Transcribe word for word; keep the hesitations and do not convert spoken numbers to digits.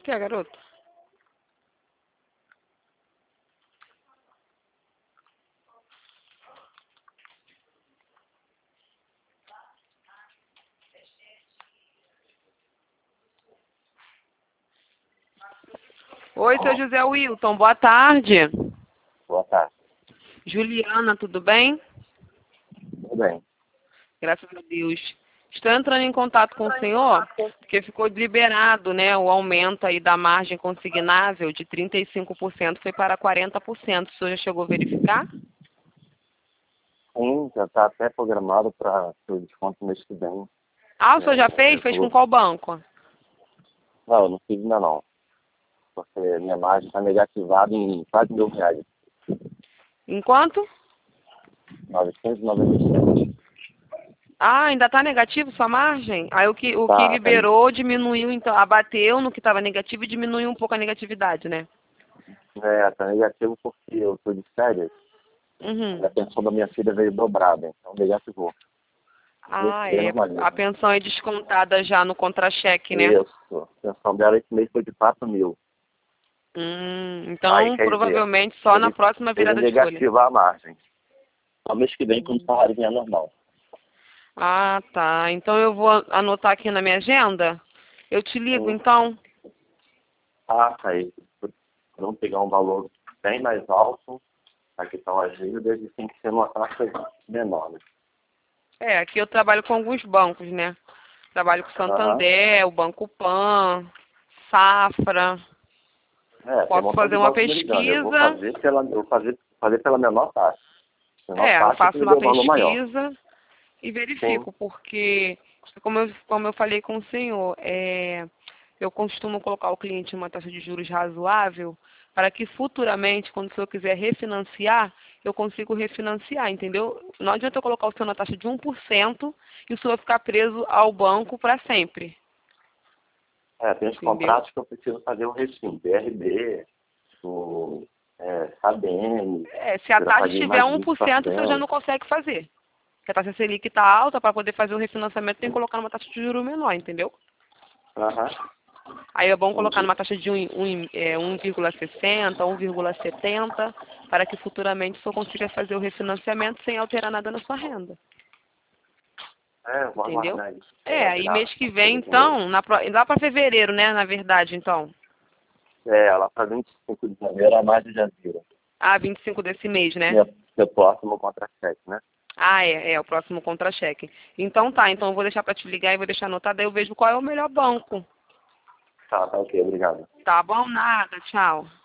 Que é, garoto? Oi, seu José Wilton, boa tarde. Boa tarde. Juliana, tudo bem? Tudo bem. Graças a Deus. Estou entrando em contato com o senhor, porque ficou liberado, né, o aumento aí da margem consignável de trinta e cinco por cento foi para quarenta por cento. O senhor já chegou a verificar? Sim, já está até programado para o desconto mês que vem. Ah, o senhor já É, fez? eu Fez vou- com qual banco? Não, eu não fiz ainda não. Porque minha margem está negativada em quase mil reais. Em quanto? novecentos e noventa e sete. Ah, ainda está negativo sua margem? Aí o que, o que Tá, tá, liberou diminuiu, então, abateu no que estava negativo e diminuiu um pouco a negatividade, né? é, tá negativo porque eu estou de férias Uhum. e a pensão da minha filha veio dobrada, então negativou. Ah, Esse é. normaliza. A pensão é descontada já no contra-cheque, né? Isso. A pensão dela esse mês foi de quatro mil. Hum, Aí, então, quer dizer, provavelmente só na ele, próxima ele virada de folha. negativa a margem. Ao mês que vem, quando o Hum. salário vier normal. Ah, tá. Então eu vou anotar aqui na minha agenda. Eu te ligo, Sim. então. Ah, tá aí. Vamos pegar um valor bem mais alto, a questão ajuda, e tem que ser uma taxa menor, né? É, aqui eu trabalho com alguns bancos, né? Trabalho com o Aham. Santander, o Banco Pan, Safra. É, tem um Posso montão fazer de uma bancos me ligando. Eu vou pesquisa. fazer pela, eu vou fazer, fazer pela menor taxa. Menor É, eu taxa que faço me dê uma um valor maior. pesquisa e Sim. verifico, porque, como eu, como eu falei com o senhor, é, eu costumo colocar o cliente em uma taxa de juros razoável para que futuramente, quando o senhor quiser refinanciar, eu consigo refinanciar, entendeu? Não adianta eu colocar o senhor na taxa de um por cento e o senhor ficar preso ao banco para sempre, É, tem os entendeu? contratos que eu preciso fazer o regime. B R B, o é, K B N, É, se a eu já taxa paguei estiver mais de um vinte por por cento, o senhor já cento não consegue fazer. Porque a taxa Selic está alta, para poder fazer o refinanciamento tem que colocar numa taxa de juros menor, entendeu? Aham. Aí é bom colocar Entendi. numa taxa de um, um, é, um vírgula sessenta, um vírgula setenta, para que futuramente o senhor consiga fazer o refinanciamento sem alterar nada na sua renda. É, eu vou Entendeu? aguardar isso. É, É, aí virar mês que a vem, coisa de novo. então, na, pro- lá para fevereiro, né, na verdade, então. É, ela para vinte e cinco de janeiro, a mais de janeiro. Ah, vinte e cinco desse mês, né? Meu, meu próximo contra-cheque, né? Ah, é, é, o próximo contra-cheque. Então tá, então eu vou deixar para te ligar e vou deixar anotado, aí eu vejo qual é o melhor banco. Tá, tá ok, obrigado. Tá bom? Nada, tchau.